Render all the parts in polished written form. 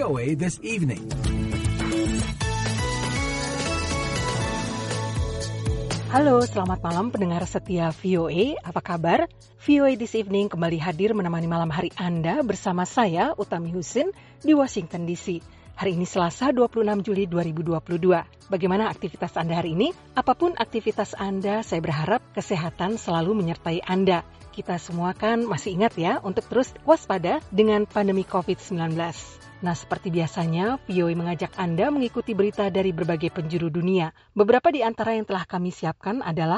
VOA This Evening. Halo, selamat malam pendengar setia VOA, apa kabar? VOA This Evening kembali hadir menemani malam hari Anda bersama saya, Utami Husin, di Washington DC. Hari ini Selasa 26 Juli 2022. Bagaimana aktivitas Anda hari ini? Apapun aktivitas Anda, saya berharap kesehatan selalu menyertai Anda. Kita semua kan masih ingat ya untuk terus waspada dengan pandemi COVID-19. Nah, seperti biasanya, VOA mengajak Anda mengikuti berita dari berbagai penjuru dunia. Beberapa di antara yang telah kami siapkan adalah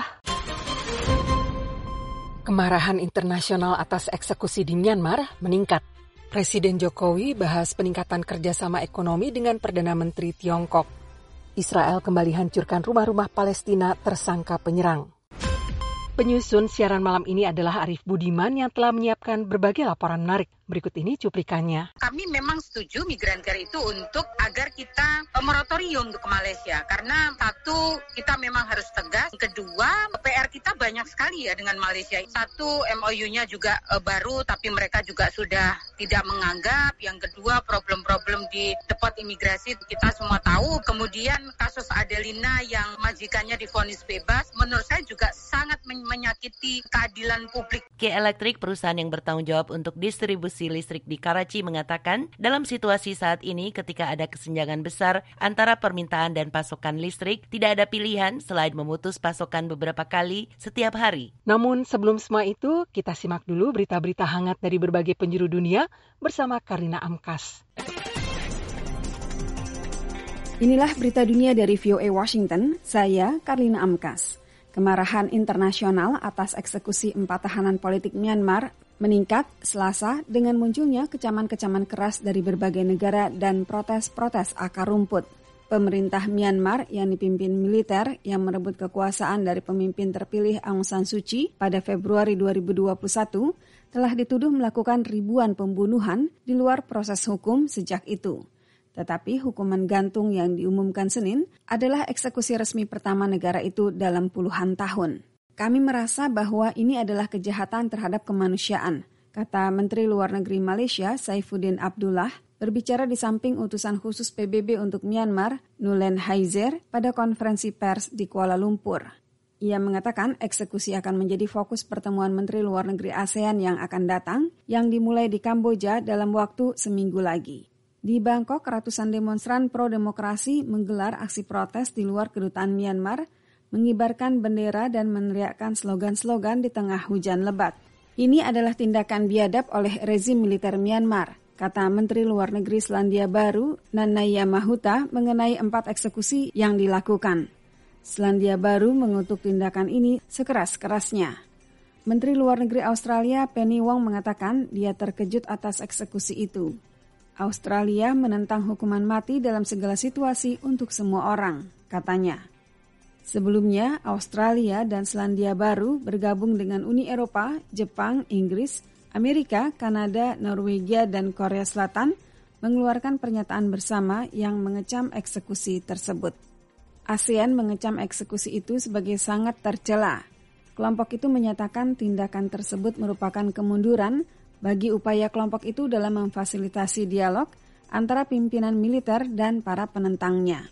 kemarahan internasional atas eksekusi di Myanmar meningkat. Presiden Jokowi bahas peningkatan kerjasama ekonomi dengan Perdana Menteri Tiongkok. Israel kembali hancurkan rumah-rumah Palestina tersangka penyerang. Penyusun siaran malam ini adalah Arif Budiman yang telah menyiapkan berbagai laporan menarik. Berikut ini cuplikannya. Kami memang setuju Migran Care itu untuk agar kita moratorium untuk ke Malaysia. Karena satu, kita memang harus tegas. Kedua, PR kita banyak sekali ya dengan Malaysia. Satu, MOU-nya juga baru tapi mereka juga sudah tidak menganggap. Yang kedua, problem-problem di depot imigrasi kita semua tahu. Kemudian kasus Adelina yang majikannya divonis bebas, menurut saya juga sangat menyakiti keadilan publik. K Electric, perusahaan yang bertanggung jawab untuk distribusi listrik di Karachi, mengatakan dalam situasi saat ini ketika ada kesenjangan besar antara permintaan dan pasokan listrik, tidak ada pilihan selain memutus pasokan beberapa kali setiap hari. Namun sebelum semua itu, kita simak dulu berita-berita hangat dari berbagai penjuru dunia bersama Karina Amkas. Inilah berita dunia dari VOA Washington, saya Karina Amkas. Kemarahan internasional atas eksekusi 4 tahanan politik Myanmar meningkat Selasa dengan munculnya kecaman-kecaman keras dari berbagai negara dan protes-protes akar rumput. Pemerintah Myanmar yang dipimpin militer yang merebut kekuasaan dari pemimpin terpilih Aung San Suu Kyi pada Februari 2021 telah dituduh melakukan ribuan pembunuhan di luar proses hukum sejak itu. Tetapi hukuman gantung yang diumumkan Senin adalah eksekusi resmi pertama negara itu dalam puluhan tahun. Kami merasa bahwa ini adalah kejahatan terhadap kemanusiaan, kata Menteri Luar Negeri Malaysia Saifuddin Abdullah, berbicara di samping utusan khusus PBB untuk Myanmar, Nulen Haizer, pada konferensi pers di Kuala Lumpur. Ia mengatakan eksekusi akan menjadi fokus pertemuan Menteri Luar Negeri ASEAN yang akan datang, yang dimulai di Kamboja dalam waktu seminggu lagi. Di Bangkok, ratusan demonstran pro-demokrasi menggelar aksi protes di luar kedutaan Myanmar, mengibarkan bendera dan meneriakkan slogan-slogan di tengah hujan lebat. Ini adalah tindakan biadab oleh rezim militer Myanmar, kata Menteri Luar Negeri Selandia Baru, Nanaia Mahuta, mengenai 4 eksekusi yang dilakukan. Selandia Baru mengutuk tindakan ini sekeras-kerasnya. Menteri Luar Negeri Australia, Penny Wong, mengatakan dia terkejut atas eksekusi itu. Australia menentang hukuman mati dalam segala situasi untuk semua orang, katanya. Sebelumnya, Australia dan Selandia Baru bergabung dengan Uni Eropa, Jepang, Inggris, Amerika, Kanada, Norwegia, dan Korea Selatan mengeluarkan pernyataan bersama yang mengecam eksekusi tersebut. ASEAN mengecam eksekusi itu sebagai sangat tercela. Kelompok itu menyatakan tindakan tersebut merupakan kemunduran bagi upaya kelompok itu dalam memfasilitasi dialog antara pimpinan militer dan para penentangnya.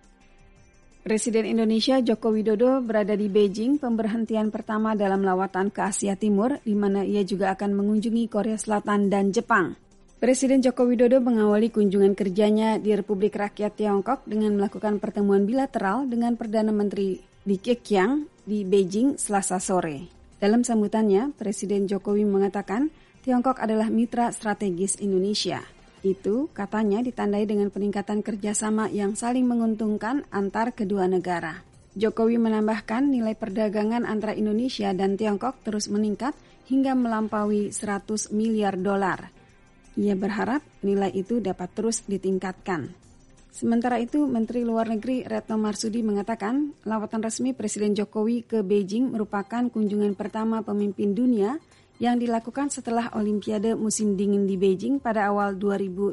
Presiden Indonesia Joko Widodo berada di Beijing, pemberhentian pertama dalam lawatan ke Asia Timur, di mana ia juga akan mengunjungi Korea Selatan dan Jepang. Presiden Joko Widodo mengawali kunjungan kerjanya di Republik Rakyat Tiongkok dengan melakukan pertemuan bilateral dengan Perdana Menteri Li Keqiang di Beijing Selasa sore. Dalam sambutannya, Presiden Jokowi mengatakan Tiongkok adalah mitra strategis Indonesia. Itu katanya ditandai dengan peningkatan kerjasama yang saling menguntungkan antar kedua negara. Jokowi menambahkan nilai perdagangan antara Indonesia dan Tiongkok terus meningkat hingga melampaui 100 miliar dolar. Ia berharap nilai itu dapat terus ditingkatkan. Sementara itu, Menteri Luar Negeri Retno Marsudi mengatakan lawatan resmi Presiden Jokowi ke Beijing merupakan kunjungan pertama pemimpin dunia yang dilakukan setelah Olimpiade musim dingin di Beijing pada awal 2022.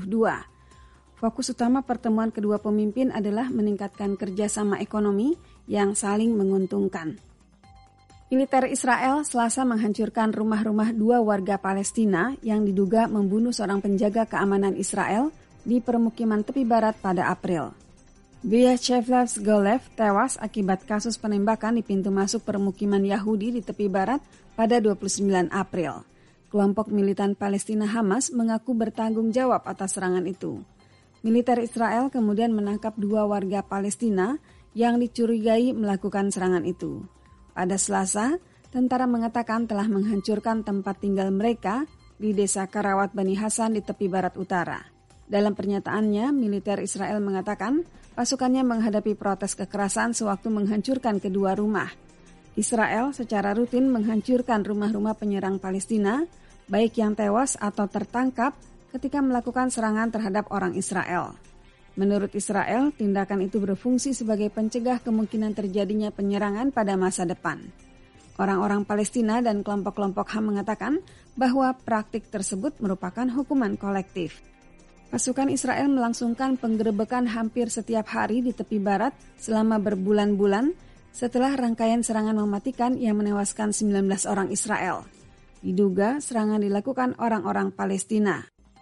Fokus utama pertemuan kedua pemimpin adalah meningkatkan kerjasama ekonomi yang saling menguntungkan. Militer Israel Selasa menghancurkan rumah-rumah 2 warga Palestina yang diduga membunuh seorang penjaga keamanan Israel di permukiman tepi barat pada April. Vyacheslav Golev tewas akibat kasus penembakan di pintu masuk permukiman Yahudi di tepi barat pada 29 April. Kelompok militan Palestina Hamas mengaku bertanggung jawab atas serangan itu. Militer Israel kemudian menangkap 2 warga Palestina yang dicurigai melakukan serangan itu. Pada Selasa, tentara mengatakan telah menghancurkan tempat tinggal mereka di desa Karawat Bani Hasan di tepi barat utara. Dalam pernyataannya, militer Israel mengatakan pasukannya menghadapi protes kekerasan sewaktu menghancurkan kedua rumah. Israel secara rutin menghancurkan rumah-rumah penyerang Palestina, baik yang tewas atau tertangkap ketika melakukan serangan terhadap orang Israel. Menurut Israel, tindakan itu berfungsi sebagai pencegah kemungkinan terjadinya penyerangan pada masa depan. Orang-orang Palestina dan kelompok-kelompok HAM mengatakan bahwa praktik tersebut merupakan hukuman kolektif. Pasukan Israel melangsungkan penggerebekan hampir setiap hari di tepi barat selama berbulan-bulan setelah rangkaian serangan mematikan yang menewaskan 19 orang Israel. Diduga serangan dilakukan orang-orang Palestina.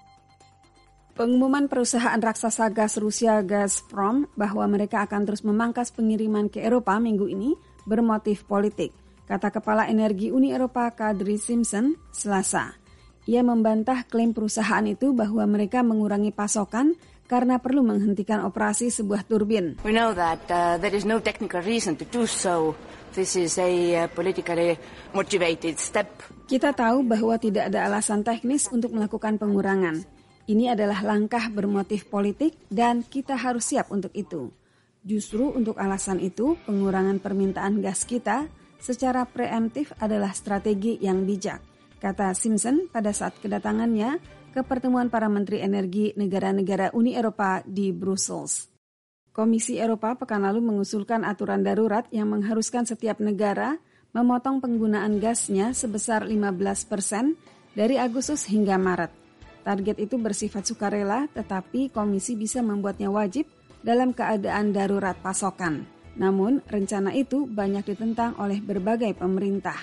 Pengumuman perusahaan raksasa gas Rusia Gazprom bahwa mereka akan terus memangkas pengiriman ke Eropa minggu ini bermotif politik, kata Kepala Energi Uni Eropa Kadri Simpson Selasa. Ia membantah klaim perusahaan itu bahwa mereka mengurangi pasokan karena perlu menghentikan operasi sebuah turbin. We know that there is no technical reason to do so. This is a politically motivated step. Kita tahu bahwa tidak ada alasan teknis untuk melakukan pengurangan. Ini adalah langkah bermotif politik dan kita harus siap untuk itu. Justru untuk alasan itu, pengurangan permintaan gas kita secara preemptif adalah strategi yang bijak, kata Simpson pada saat kedatangannya ke pertemuan para menteri energi negara-negara Uni Eropa di Brussels. Komisi Eropa pekan lalu mengusulkan aturan darurat yang mengharuskan setiap negara memotong penggunaan gasnya sebesar 15% dari Agustus hingga Maret. Target itu bersifat sukarela, tetapi komisi bisa membuatnya wajib dalam keadaan darurat pasokan. Namun, rencana itu banyak ditentang oleh berbagai pemerintah.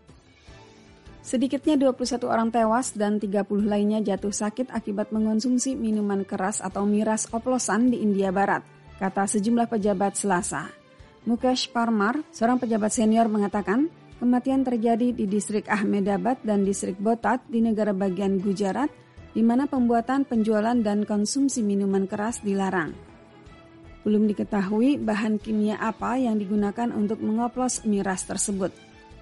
Sedikitnya 21 orang tewas dan 30 lainnya jatuh sakit akibat mengonsumsi minuman keras atau miras oplosan di India Barat, kata sejumlah pejabat Selasa. Mukesh Parmar, seorang pejabat senior mengatakan, kematian terjadi di distrik Ahmedabad dan distrik Botat di negara bagian Gujarat, di mana pembuatan, penjualan, dan konsumsi minuman keras dilarang. Belum diketahui bahan kimia apa yang digunakan untuk mengoplos miras tersebut.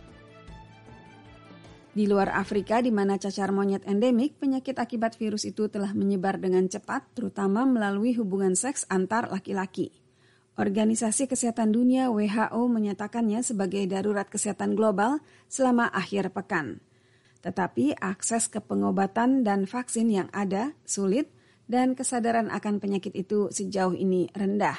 Di luar Afrika, di mana cacar monyet endemik, penyakit akibat virus itu telah menyebar dengan cepat, terutama melalui hubungan seks antar laki-laki. Organisasi Kesehatan Dunia WHO menyatakannya sebagai darurat kesehatan global selama akhir pekan. Tetapi akses ke pengobatan dan vaksin yang ada sulit dan kesadaran akan penyakit itu sejauh ini rendah.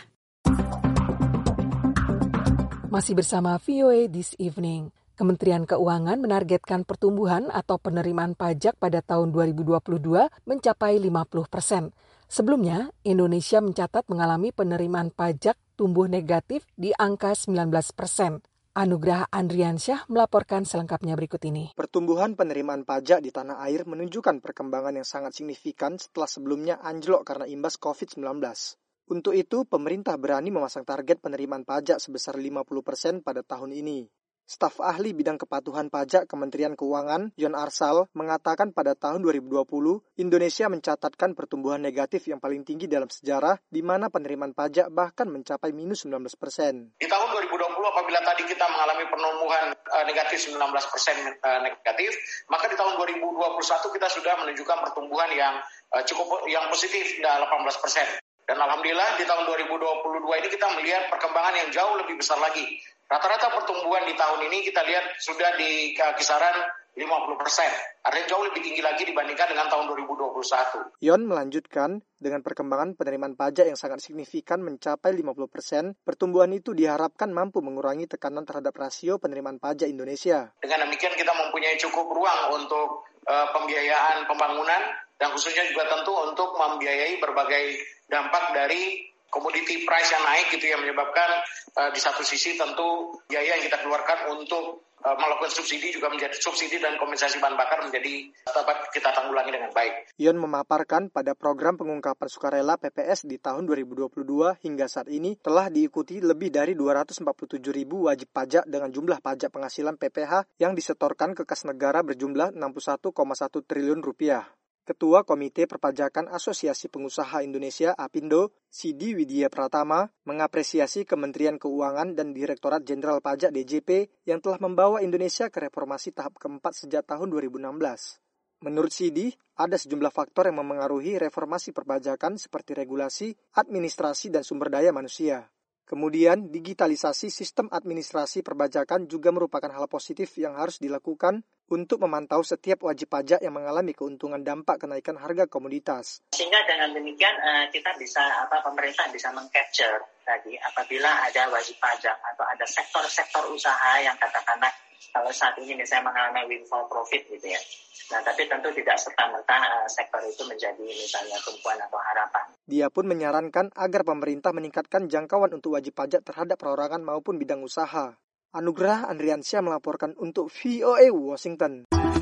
Masih bersama VOA This Evening. Kementerian Keuangan menargetkan pertumbuhan atau penerimaan pajak pada tahun 2022 mencapai 50%. Sebelumnya, Indonesia mencatat mengalami penerimaan pajak tumbuh negatif di angka 19%. Anugrah Andriansyah melaporkan selengkapnya berikut ini. Pertumbuhan penerimaan pajak di tanah air menunjukkan perkembangan yang sangat signifikan setelah sebelumnya anjlok karena imbas COVID-19. Untuk itu, pemerintah berani memasang target penerimaan pajak sebesar 50% pada tahun ini. Staf ahli bidang kepatuhan pajak Kementerian Keuangan, Yon Arsal, mengatakan pada tahun 2020, Indonesia mencatatkan pertumbuhan negatif yang paling tinggi dalam sejarah, di mana penerimaan pajak bahkan mencapai minus 19%. Di tahun 2020, apabila tadi kita mengalami pertumbuhan negatif 19% negatif, maka di tahun 2021 kita sudah menunjukkan pertumbuhan yang positif 18%. Dan alhamdulillah di tahun 2022 ini kita melihat perkembangan yang jauh lebih besar lagi. Rata-rata pertumbuhan di tahun ini kita lihat sudah di kisaran 50%. Artinya jauh lebih tinggi lagi dibandingkan dengan tahun 2021. Yon melanjutkan, dengan perkembangan penerimaan pajak yang sangat signifikan mencapai 50%, pertumbuhan itu diharapkan mampu mengurangi tekanan terhadap rasio penerimaan pajak Indonesia. Dengan demikian kita mempunyai cukup ruang untuk pembiayaan pembangunan dan khususnya juga tentu untuk membiayai berbagai dampak dari komoditi price yang naik gitu yang menyebabkan di satu sisi tentu biaya yang kita keluarkan untuk melakukan subsidi juga menjadi subsidi dan kompensasi bahan bakar menjadi dapat kita tanggulangi dengan baik. Yon memaparkan pada program pengungkapan sukarela PPS di tahun 2022 hingga saat ini telah diikuti lebih dari 247.000 wajib pajak dengan jumlah pajak penghasilan PPH yang disetorkan ke kas negara berjumlah 61,1 triliun rupiah. Ketua Komite Perpajakan Asosiasi Pengusaha Indonesia (APindo), Sidi Widya Pratama, mengapresiasi Kementerian Keuangan dan Direktorat Jenderal Pajak (DJP) yang telah membawa Indonesia ke reformasi tahap keempat sejak tahun 2016. Menurut Sidi, ada sejumlah faktor yang memengaruhi reformasi perpajakan seperti regulasi, administrasi, dan sumber daya manusia. Kemudian, digitalisasi sistem administrasi perpajakan juga merupakan hal positif yang harus dilakukan untuk memantau setiap wajib pajak yang mengalami keuntungan dampak kenaikan harga komoditas. Sehingga dengan demikian kita bisa pemerintah bisa meng-capture tadi apabila ada wajib pajak atau ada sektor-sektor usaha yang katakanlah kalau saat ini misalnya mengalami windfall profit gitu ya. Nah, tapi tentu tidak serta-merta sektor itu menjadi misalnya tumpuan atau harapan. Dia pun menyarankan agar pemerintah meningkatkan jangkauan untuk wajib pajak terhadap perorangan maupun bidang usaha. Anugrah Andriansyah melaporkan untuk VOA Washington.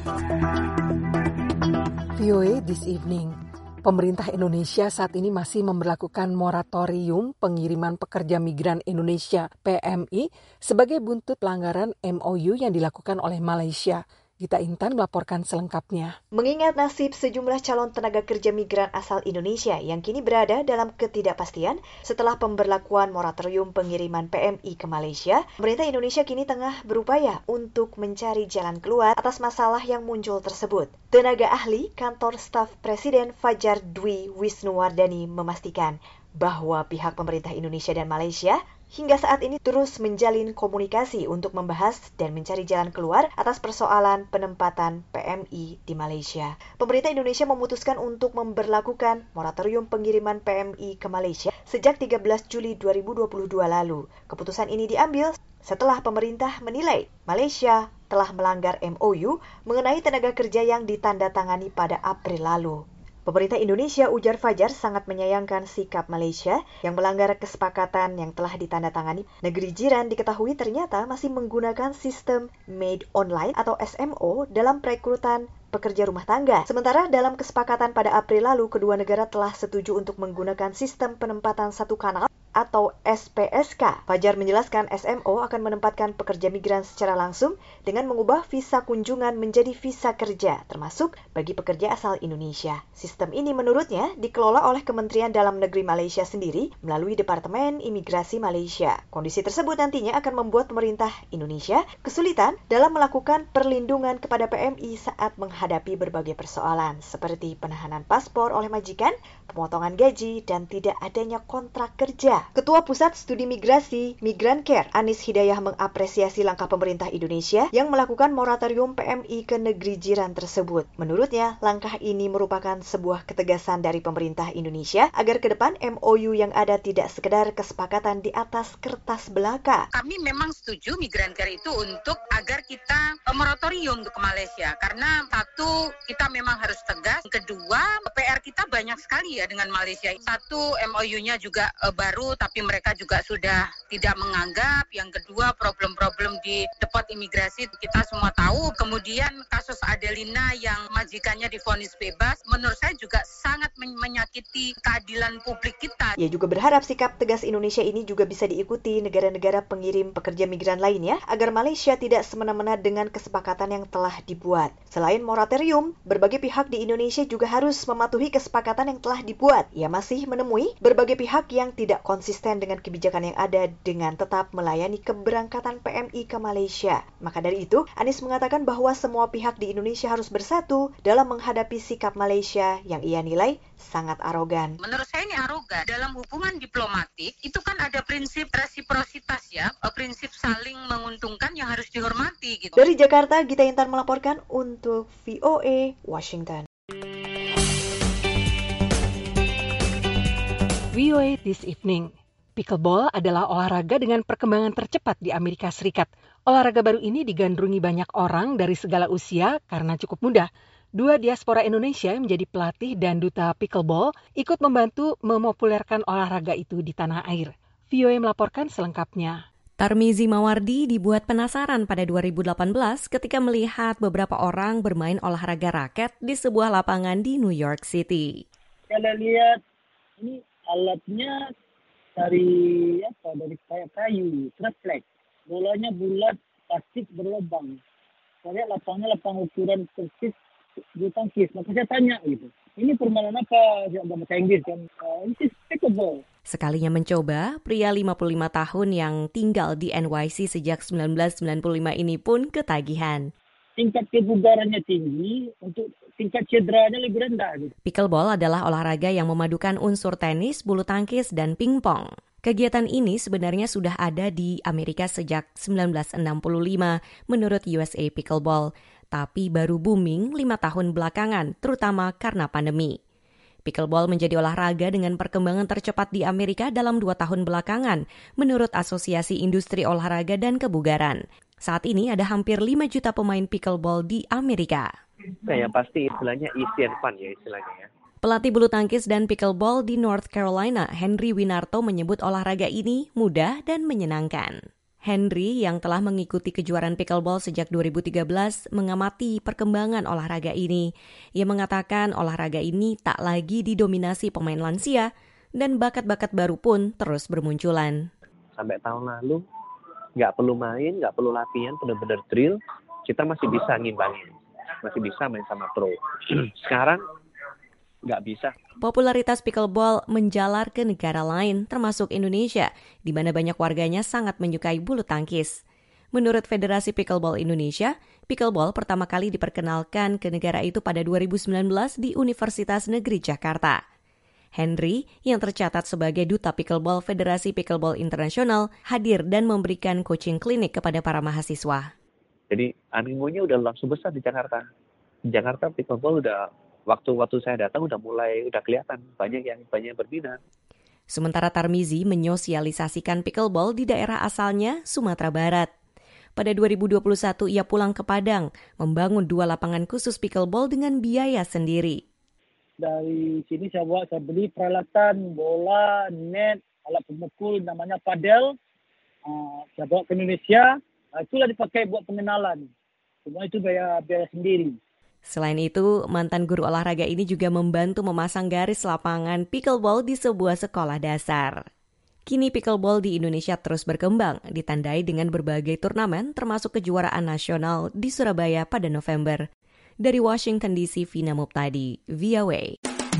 VOA This Evening. Pemerintah Indonesia saat ini masih memberlakukan moratorium pengiriman pekerja migran Indonesia (PMI) sebagai buntut pelanggaran MOU yang dilakukan oleh Malaysia. Gita Intan melaporkan selengkapnya. Mengingat nasib sejumlah calon tenaga kerja migran asal Indonesia yang kini berada dalam ketidakpastian setelah pemberlakuan moratorium pengiriman PMI ke Malaysia, pemerintah Indonesia kini tengah berupaya untuk mencari jalan keluar atas masalah yang muncul tersebut. Tenaga ahli Kantor Staf Presiden Fajar Dwi Wisnuwardani memastikan bahwa pihak pemerintah Indonesia dan Malaysia hingga saat ini terus menjalin komunikasi untuk membahas dan mencari jalan keluar atas persoalan penempatan PMI di Malaysia. Pemerintah Indonesia memutuskan untuk memberlakukan moratorium pengiriman PMI ke Malaysia sejak 13 Juli 2022 lalu. Keputusan ini diambil setelah pemerintah menilai Malaysia telah melanggar MOU mengenai tenaga kerja yang ditandatangani pada April lalu. Pemerintah Indonesia, ujar Fajar, sangat menyayangkan sikap Malaysia yang melanggar kesepakatan yang telah ditandatangani. Negeri jiran diketahui ternyata masih menggunakan sistem Made Online atau SMO dalam perekrutan pekerja rumah tangga. Sementara dalam kesepakatan pada April lalu, kedua negara telah setuju untuk menggunakan sistem penempatan satu kanal atau SPSK. Fajar menjelaskan SMO akan menempatkan pekerja migran secara langsung dengan mengubah visa kunjungan menjadi visa kerja, termasuk bagi pekerja asal Indonesia. Sistem ini menurutnya dikelola oleh Kementerian Dalam Negeri Malaysia sendiri melalui Departemen Imigrasi Malaysia. Kondisi tersebut nantinya akan membuat pemerintah Indonesia kesulitan dalam melakukan perlindungan kepada PMI saat menghadapi berbagai persoalan seperti penahanan paspor oleh majikan, pemotongan gaji, dan tidak adanya kontrak kerja. Ketua Pusat Studi Migrasi Migran Care, Anis Hidayah, mengapresiasi langkah pemerintah Indonesia yang melakukan moratorium PMI ke negeri jiran tersebut. Menurutnya, langkah ini merupakan sebuah ketegasan dari pemerintah Indonesia agar ke depan MOU yang ada tidak sekedar kesepakatan di atas kertas belaka. Kami memang setuju Migran Care itu untuk agar kita moratorium untuk ke Malaysia. Karena satu, kita memang harus tegas. Kedua, PR kita banyak sekali ya dengan Malaysia. Satu, MOU-nya juga baru, tapi mereka juga sudah tidak menganggap. Yang kedua, problem-problem di tempat imigrasi kita semua tahu. Kemudian kasus Adelina yang majikannya divonis bebas, menurut saya juga sangat menyakiti keadilan publik kita. Ia juga berharap sikap tegas Indonesia ini juga bisa diikuti negara-negara pengirim pekerja migran lainnya agar Malaysia tidak semena-mena dengan kesepakatan yang telah dibuat. Selain moratorium, berbagai pihak di Indonesia juga harus mematuhi kesepakatan yang telah dibuat. Ia masih menemui berbagai pihak yang tidak konsisten dengan kebijakan yang ada dengan tetap melayani keberangkatan PMI ke Malaysia. Maka dari itu, Anis mengatakan bahwa semua pihak di Indonesia harus bersatu dalam menghadapi sikap Malaysia yang ia nilai sangat arogan. Menurut saya ini arogan. Dalam hubungan diplomatik, itu kan ada prinsip resiprositas ya, prinsip saling menguntungkan yang harus dihormati gitu. Dari Jakarta, Gita Intan melaporkan untuk VOA Washington. VOA This Evening. Pickleball adalah olahraga dengan perkembangan tercepat di Amerika Serikat. Olahraga baru ini digandrungi banyak orang dari segala usia karena cukup mudah. 2 diaspora Indonesia yang menjadi pelatih dan duta pickleball ikut membantu memopulerkan olahraga itu di tanah air. VOA melaporkan selengkapnya. Tarmizi Mawardi dibuat penasaran pada 2018 ketika melihat beberapa orang bermain olahraga raket di sebuah lapangan di New York City. Kalau lihat ini alatnya dari kayak kayu, refleks. Bolanya bulat, plastik berlubang. Saya lihat lapang ukuran persis bulu tangkis. Maka saya tanya gitu, ini permainan apa? Saya bahasa Inggris kan. Ini pickleball. Sekalinya mencoba, pria 55 tahun yang tinggal di NYC sejak 1995 ini pun ketagihan. Tingkat kebugarannya tinggi, untuk tingkat cederanya lebih rendah. Gitu. Pickleball adalah olahraga yang memadukan unsur tenis, bulu tangkis, dan pingpong. Kegiatan ini sebenarnya sudah ada di Amerika sejak 1965 menurut USA Pickleball, tapi baru booming 5 tahun belakangan, terutama karena pandemi. Pickleball menjadi olahraga dengan perkembangan tercepat di Amerika dalam 2 tahun belakangan, menurut Asosiasi Industri Olahraga dan Kebugaran. Saat ini ada hampir 5 juta pemain pickleball di Amerika. Nah, yang pasti istilahnya easy and fun ya istilahnya ya. Pelatih bulu tangkis dan pickleball di North Carolina, Henry Winarto menyebut olahraga ini mudah dan menyenangkan. Henry yang telah mengikuti kejuaraan pickleball sejak 2013 mengamati perkembangan olahraga ini. Ia mengatakan olahraga ini tak lagi didominasi pemain lansia dan bakat-bakat baru pun terus bermunculan. Sampai tahun lalu nggak perlu main, nggak perlu latihan, benar-benar drill, kita masih bisa ngimbangin, masih bisa main sama pro. Sekarang nggak bisa. Popularitas pickleball menjalar ke negara lain, termasuk Indonesia, di mana banyak warganya sangat menyukai bulu tangkis. Menurut Federasi Pickleball Indonesia, pickleball pertama kali diperkenalkan ke negara itu pada 2019 di Universitas Negeri Jakarta. Henry, yang tercatat sebagai duta pickleball Federasi Pickleball Internasional, hadir dan memberikan coaching klinik kepada para mahasiswa. Jadi animonya udah langsung besar di Jakarta. Di Jakarta pickleball udah waktu saya datang udah kelihatan banyak yang berminat. Sementara Tarmizi menyosialisasikan pickleball di daerah asalnya, Sumatera Barat. Pada 2021 ia pulang ke Padang, membangun 2 lapangan khusus pickleball dengan biaya sendiri. Dari sini saya beli peralatan, bola, net, alat pemukul namanya padel. Saya bawa ke Indonesia, itulah dipakai buat pengenalan. Semua itu biaya sendiri. Selain itu, mantan guru olahraga ini juga membantu memasang garis lapangan pickleball di sebuah sekolah dasar. Kini pickleball di Indonesia terus berkembang, ditandai dengan berbagai turnamen termasuk kejuaraan nasional di Surabaya pada November. Dari Washington DC, Vina Muptadi, VOA.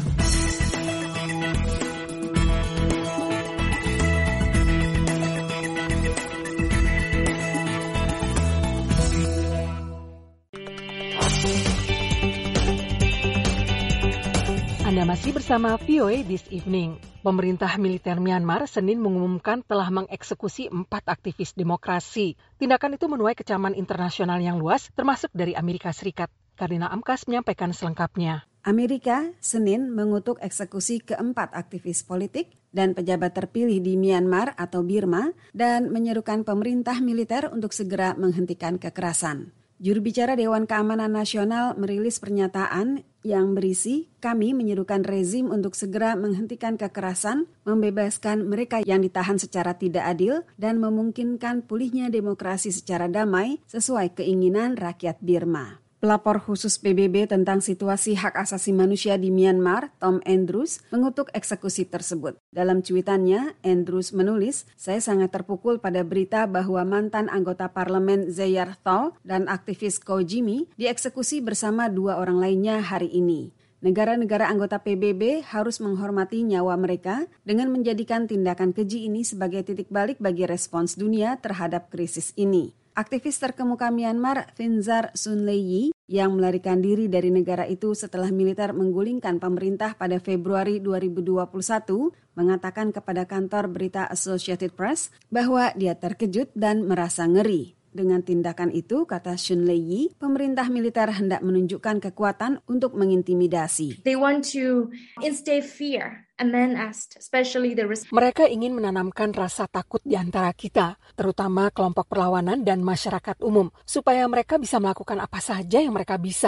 Anda masih bersama VOA This Evening. Pemerintah militer Myanmar Senin mengumumkan telah mengeksekusi 4 aktivis demokrasi. Tindakan itu menuai kecaman internasional yang luas, termasuk dari Amerika Serikat. Karina Amkas menyampaikan selengkapnya. Amerika Senin mengutuk eksekusi keempat aktivis politik dan pejabat terpilih di Myanmar atau Birma dan menyerukan pemerintah militer untuk segera menghentikan kekerasan. Juru bicara Dewan Keamanan Nasional merilis pernyataan yang berisi, kami menyerukan rezim untuk segera menghentikan kekerasan, membebaskan mereka yang ditahan secara tidak adil, dan memungkinkan pulihnya demokrasi secara damai sesuai keinginan rakyat Birma. Pelapor khusus PBB tentang situasi hak asasi manusia di Myanmar, Tom Andrews, mengutuk eksekusi tersebut. Dalam cuitannya, Andrews menulis, saya sangat terpukul pada berita bahwa mantan anggota parlemen Zayar Thaw dan aktivis Ko Jimmy dieksekusi bersama 2 orang lainnya hari ini. Negara-negara anggota PBB harus menghormati nyawa mereka dengan menjadikan tindakan keji ini sebagai titik balik bagi respons dunia terhadap krisis ini. Aktivis terkemuka Myanmar, Finzar Sunleyi, yang melarikan diri dari negara itu setelah militer menggulingkan pemerintah pada Februari 2021, mengatakan kepada kantor berita Associated Press bahwa dia terkejut dan merasa ngeri. Dengan tindakan itu, kata Sunleyi, pemerintah militer hendak menunjukkan kekuatan untuk mengintimidasi. They want to instill fear and then ask, especially the Mereka ingin menanamkan rasa takut di antara kita, terutama kelompok perlawanan dan masyarakat umum, supaya mereka bisa melakukan apa saja yang mereka bisa.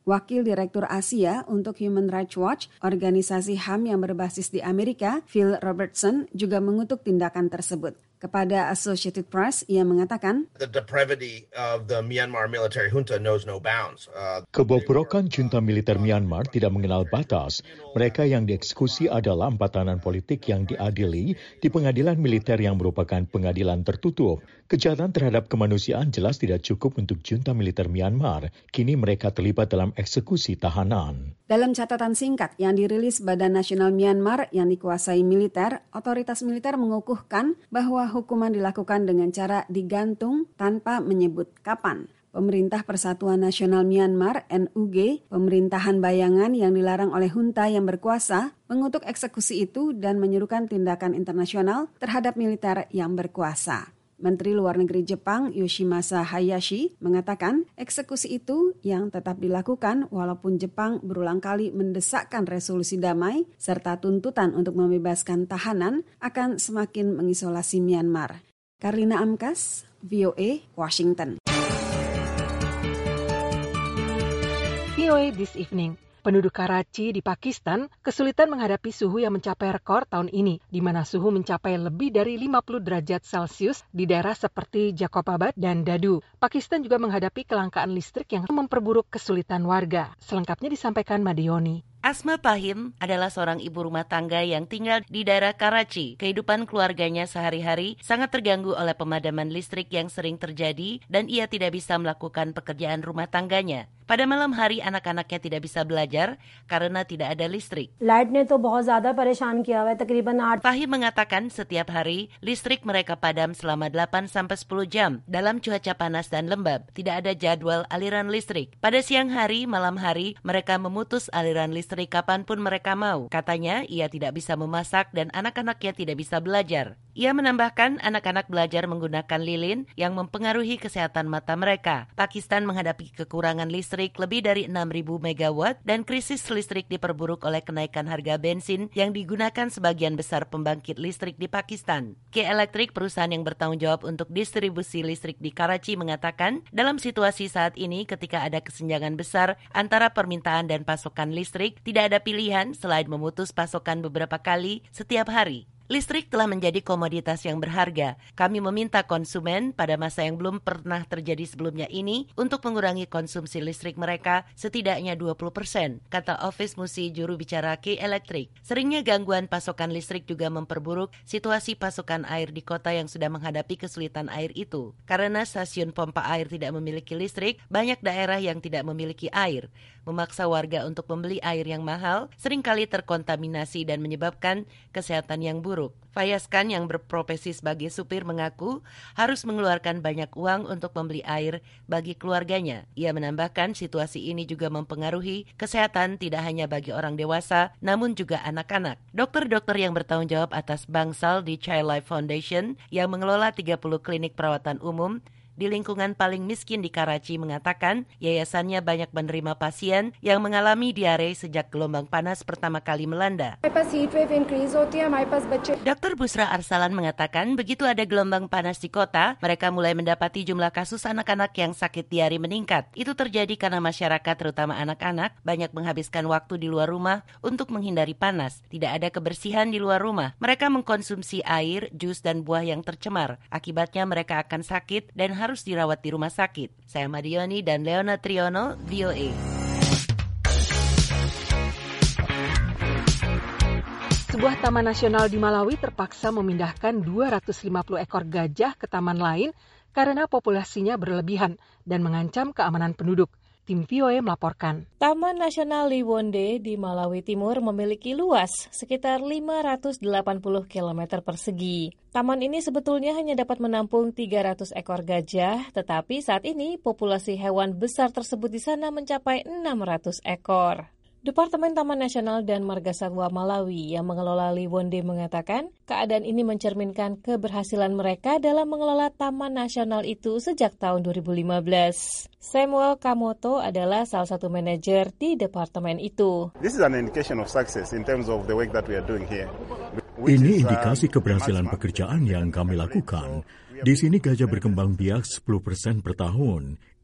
Wakil Direktur Asia untuk Human Rights Watch, organisasi HAM yang berbasis di Amerika, Phil Robertson, juga mengutuk tindakan tersebut. Kepada Associated Press, ia mengatakan, The depravity of the Myanmar military junta knows no bounds. Kebobrokan junta militer Myanmar tidak mengenal batas. Mereka yang dieksekusi adalah 4 tahanan politik yang diadili di pengadilan militer yang merupakan pengadilan tertutup. Kejahatan terhadap kemanusiaan jelas tidak cukup untuk junta militer Myanmar. Kini mereka terlibat dalam eksekusi tahanan. Dalam catatan singkat yang dirilis Badan Nasional Myanmar yang dikuasai militer, otoritas militer mengukuhkan bahwa hukuman dilakukan dengan cara digantung tanpa menyebut kapan. Pemerintah Persatuan Nasional Myanmar (NUG), pemerintahan bayangan yang dilarang oleh junta yang berkuasa, mengutuk eksekusi itu dan menyerukan tindakan internasional terhadap militer yang berkuasa. Menteri Luar Negeri Jepang Yoshimasa Hayashi mengatakan eksekusi itu yang tetap dilakukan walaupun Jepang berulang kali mendesakkan resolusi damai serta tuntutan untuk membebaskan tahanan akan semakin mengisolasi Myanmar. Karlina Amkas, VOA, Washington. VOA This Evening. Penduduk Karachi di Pakistan kesulitan menghadapi suhu yang mencapai rekor tahun ini, di mana suhu mencapai lebih dari 50 derajat Celcius di daerah seperti Jacobabad dan Dadu. Pakistan juga menghadapi kelangkaan listrik yang memperburuk kesulitan warga. Selengkapnya disampaikan Madioni. Asma Pahim adalah seorang ibu rumah tangga yang tinggal di daerah Karachi. Kehidupan keluarganya sehari-hari sangat terganggu oleh pemadaman listrik yang sering terjadi dan ia tidak bisa melakukan pekerjaan rumah tangganya. Pada malam hari anak-anaknya tidak bisa belajar karena tidak ada listrik. Fahim mengatakan setiap hari listrik mereka padam selama 8-10 jam dalam cuaca panas dan lembab. Tidak ada jadwal aliran listrik. Pada siang hari, malam hari mereka memutus aliran listrik kapanpun mereka mau. Katanya ia tidak bisa memasak dan anak-anaknya tidak bisa belajar. Ia menambahkan anak-anak belajar menggunakan lilin yang mempengaruhi kesehatan mata mereka. Pakistan menghadapi kekurangan listrik lebih dari 6.000 megawatt dan krisis listrik diperburuk oleh kenaikan harga bensin yang digunakan sebagian besar pembangkit listrik di Pakistan. K-Electric, perusahaan yang bertanggung jawab untuk distribusi listrik di Karachi, mengatakan dalam situasi saat ini ketika ada kesenjangan besar antara permintaan dan pasokan listrik, tidak ada pilihan selain memutus pasokan beberapa kali setiap hari. Listrik telah menjadi komoditas yang berharga. Kami meminta konsumen pada masa yang belum pernah terjadi sebelumnya ini untuk mengurangi konsumsi listrik mereka setidaknya 20%, kata Office Musi juru bicara K-Electric. Seringnya gangguan pasokan listrik juga memperburuk situasi pasokan air di kota yang sudah menghadapi kesulitan air itu. Karena stasiun pompa air tidak memiliki listrik, banyak daerah yang tidak memiliki air. Memaksa warga untuk membeli air yang mahal seringkali terkontaminasi dan menyebabkan kesehatan yang buruk. Fayaskan yang berprofesi sebagai supir mengaku harus mengeluarkan banyak uang untuk membeli air bagi keluarganya. Ia menambahkan situasi ini juga mempengaruhi kesehatan tidak hanya bagi orang dewasa, namun juga anak-anak. Dokter-dokter yang bertanggung jawab atas bangsal di Child Life Foundation yang mengelola 30 klinik perawatan umum di lingkungan paling miskin di Karachi mengatakan yayasannya banyak menerima pasien yang mengalami diare sejak gelombang panas pertama kali melanda. Dr. Busra Arsalan mengatakan begitu ada gelombang panas di kota, mereka mulai mendapati jumlah kasus anak-anak yang sakit diare meningkat. Itu terjadi karena masyarakat, terutama anak-anak, banyak menghabiskan waktu di luar rumah untuk menghindari panas. Tidak ada kebersihan di luar rumah. Mereka mengkonsumsi air, jus, dan buah yang tercemar. Akibatnya mereka akan sakit dan harus dirawat di rumah sakit. Saya Madioni dan Leona Triono, VOA. Sebuah taman nasional di Malawi terpaksa memindahkan 250 ekor gajah ke taman lain karena populasinya berlebihan dan mengancam keamanan penduduk. Tim VOA melaporkan. Taman Nasional Liwonde di Malawi Timur memiliki luas sekitar 580 km persegi. Taman ini sebetulnya hanya dapat menampung 300 ekor gajah, tetapi saat ini populasi hewan besar tersebut di sana mencapai 600 ekor. Departemen Taman Nasional dan Marga Satwa Malawi yang mengelola Liwonde mengatakan keadaan ini mencerminkan keberhasilan mereka dalam mengelola Taman Nasional itu sejak tahun 2015. Samuel Kamoto adalah salah satu manajer di departemen itu. This is an indication of success in terms of the work that we are doing here. Ini indikasi keberhasilan pekerjaan yang kami lakukan. Di sini gajah berkembang biak 10% per tahun.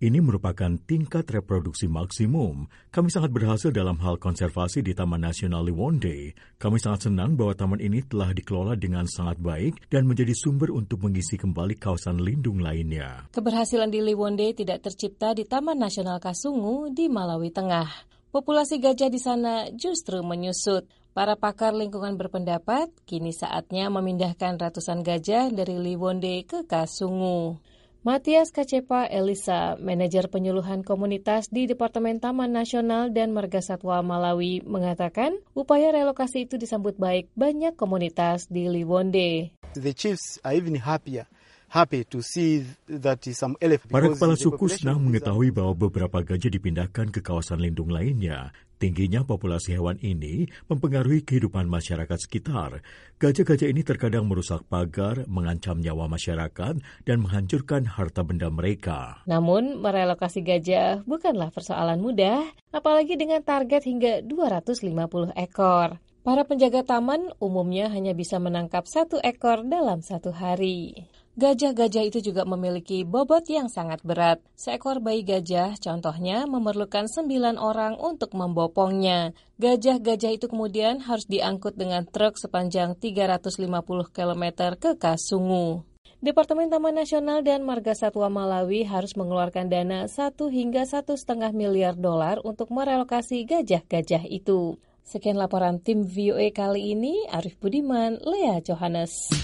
Ini merupakan tingkat reproduksi maksimum. Kami sangat berhasil dalam hal konservasi di Taman Nasional Liwonde. Kami sangat senang bahwa taman ini telah dikelola dengan sangat baik dan menjadi sumber untuk mengisi kembali kawasan lindung lainnya. Keberhasilan di Liwonde tidak tercipta di Taman Nasional Kasungu di Malawi Tengah. Populasi gajah di sana justru menyusut. Para pakar lingkungan berpendapat, kini saatnya memindahkan ratusan gajah dari Liwonde ke Kasungu. Matias Kacepa Elisa, manajer penyuluhan komunitas di Departemen Taman Nasional dan Marga Satwa Malawi, mengatakan upaya relokasi itu disambut baik banyak komunitas di Liwonde. The chiefs are even happy to see that some elephant. Para kepala suku senang mengetahui bahwa beberapa gajah dipindahkan ke kawasan lindung lainnya. Tingginya populasi hewan ini mempengaruhi kehidupan masyarakat sekitar. Gajah-gajah ini terkadang merusak pagar, mengancam nyawa masyarakat, dan menghancurkan harta benda mereka. Namun, merelokasi gajah bukanlah persoalan mudah, apalagi dengan target hingga 250 ekor. Para penjaga taman umumnya hanya bisa menangkap 1 ekor dalam 1 hari. Gajah-gajah itu juga memiliki bobot yang sangat berat. Seekor bayi gajah contohnya memerlukan 9 orang untuk membopongnya. Gajah-gajah itu kemudian harus diangkut dengan truk sepanjang 350 km ke Kasungu. Departemen Taman Nasional dan Marga Satwa Malawi harus mengeluarkan dana 1 hingga 1,5 miliar dolar untuk merelokasi gajah-gajah itu. Sekian laporan tim VOA kali ini, Arif Budiman, Lea Johannes.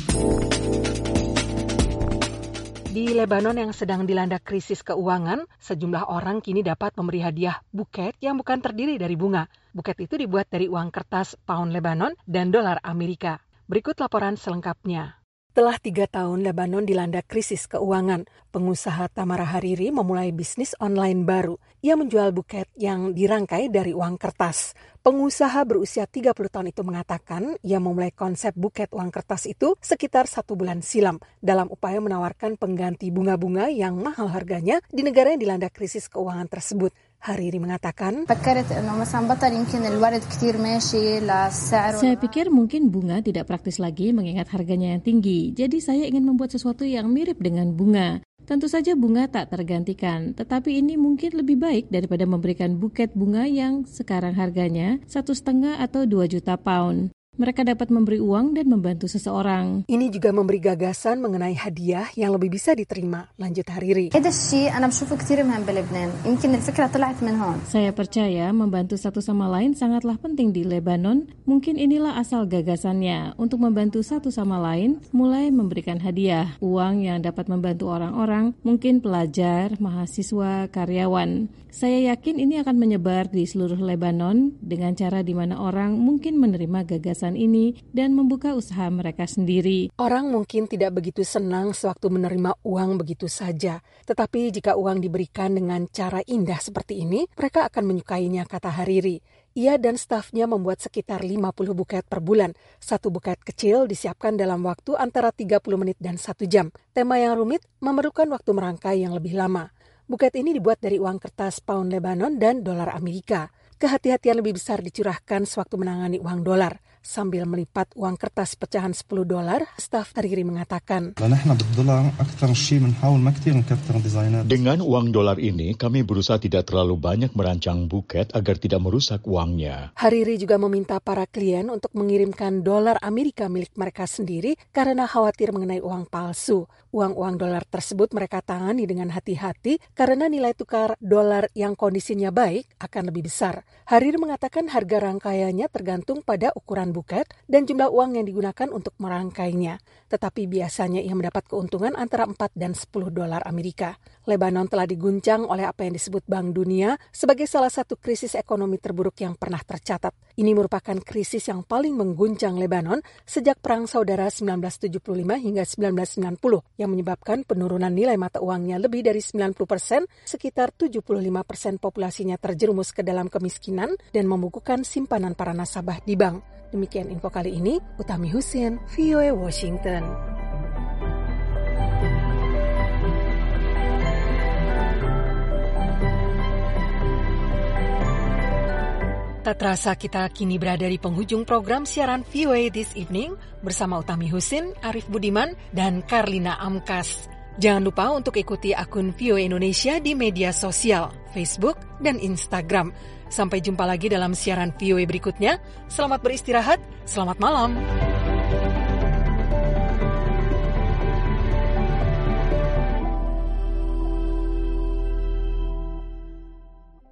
Di Lebanon yang sedang dilanda krisis keuangan, sejumlah orang kini dapat memberi hadiah buket yang bukan terdiri dari bunga. Buket itu dibuat dari uang kertas pound Lebanon dan dolar Amerika. Berikut laporan selengkapnya. Setelah 3 tahun Lebanon dilanda krisis keuangan, pengusaha Tamara Hariri memulai bisnis online baru. Ia menjual buket yang dirangkai dari uang kertas. Pengusaha berusia 30 tahun itu mengatakan ia memulai konsep buket uang kertas itu sekitar 1 bulan silam dalam upaya menawarkan pengganti bunga-bunga yang mahal harganya di negara yang dilanda krisis keuangan tersebut. Hariri mengatakan, saya pikir mungkin bunga tidak praktis lagi mengingat harganya yang tinggi. Jadi saya ingin membuat sesuatu yang mirip dengan bunga. Tentu saja bunga tak tergantikan, tetapi ini mungkin lebih baik daripada memberikan buket bunga yang sekarang harganya 1,5 atau 2 juta pound. Mereka dapat memberi uang dan membantu seseorang. Ini juga memberi gagasan mengenai hadiah yang lebih bisa diterima, lanjut Hariri. Saya percaya membantu satu sama lain sangatlah penting di Lebanon. Mungkin inilah asal gagasannya, untuk membantu satu sama lain, mulai memberikan hadiah. Uang yang dapat membantu orang-orang, mungkin pelajar, mahasiswa, karyawan. Saya yakin ini akan menyebar di seluruh Lebanon dengan cara di mana orang mungkin menerima gagasan ini dan membuka usaha mereka sendiri. Orang mungkin tidak begitu senang sewaktu menerima uang begitu saja. Tetapi jika uang diberikan dengan cara indah seperti ini, mereka akan menyukainya, kata Hariri. Ia dan stafnya membuat sekitar 50 buket per bulan. 1 buket kecil disiapkan dalam waktu antara 30 menit dan 1 jam. Tema yang rumit memerlukan waktu merangkai yang lebih lama. Buket ini dibuat dari uang kertas pound Lebanon dan dolar Amerika. Kehati-hatian lebih besar dicurahkan sewaktu menangani uang dolar. Sambil melipat uang kertas pecahan $10, staf Hariri mengatakan, dengan uang dolar ini, kami berusaha tidak terlalu banyak merancang buket agar tidak merusak uangnya. Hariri juga meminta para klien untuk mengirimkan dolar Amerika milik mereka sendiri karena khawatir mengenai uang palsu. Uang-uang dolar tersebut mereka tangani dengan hati-hati karena nilai tukar dolar yang kondisinya baik akan lebih besar. Hariri mengatakan harga rangkaiannya tergantung pada ukuran buket dan jumlah uang yang digunakan untuk merangkainya. Tetapi biasanya ia mendapat keuntungan antara 4 dan $10 Amerika. Lebanon telah diguncang oleh apa yang disebut Bank Dunia sebagai salah satu krisis ekonomi terburuk yang pernah tercatat. Ini merupakan krisis yang paling mengguncang Lebanon sejak Perang Saudara 1975 hingga 1990 yang menyebabkan penurunan nilai mata uangnya lebih dari 90%, sekitar 75% populasinya terjerumus ke dalam kemiskinan dan membukukan simpanan para nasabah di bank. Demikian info kali ini, Utami Husin, VOA Washington. Tak terasa kita kini berada di penghujung program siaran VOA This Evening bersama Utami Husin, Arif Budiman, dan Karlina Amkas. Jangan lupa untuk ikuti akun VOA Indonesia di media sosial, Facebook, dan Instagram. Sampai jumpa lagi dalam siaran VOA berikutnya. Selamat beristirahat, selamat malam.